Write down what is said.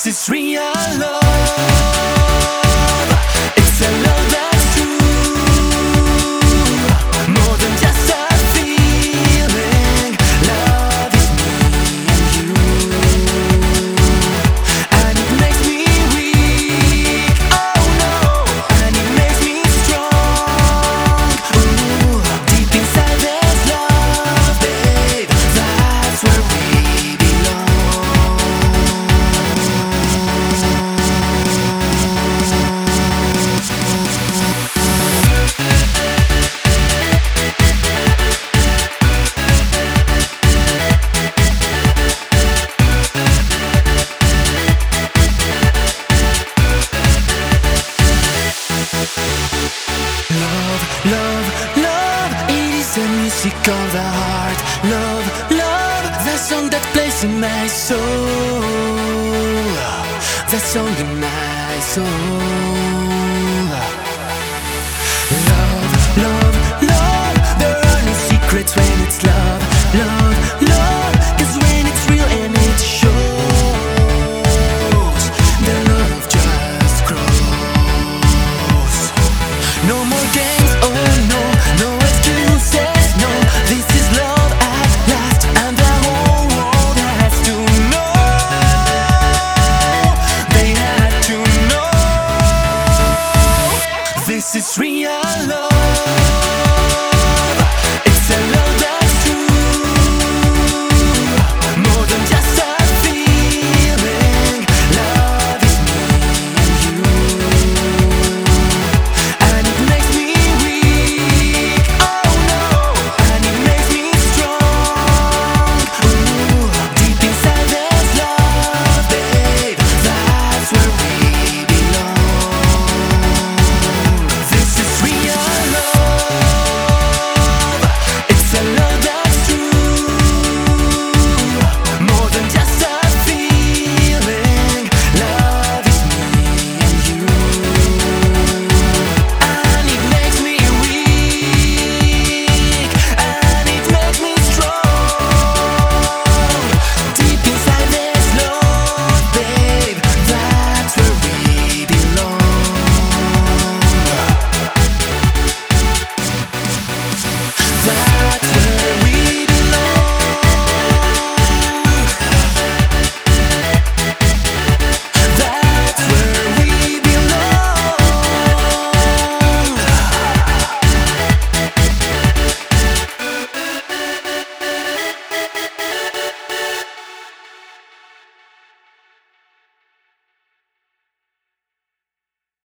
This is real love. It's a love that's true, more than just a feeling. Love is me and you, and it makes me weak. Oh no, and it makes me strong. Ooh, deep inside there's love, babe. That's where we belong. Love, love, it is the music of the heart. Love, love, the song that plays in my soul. The song in my soul.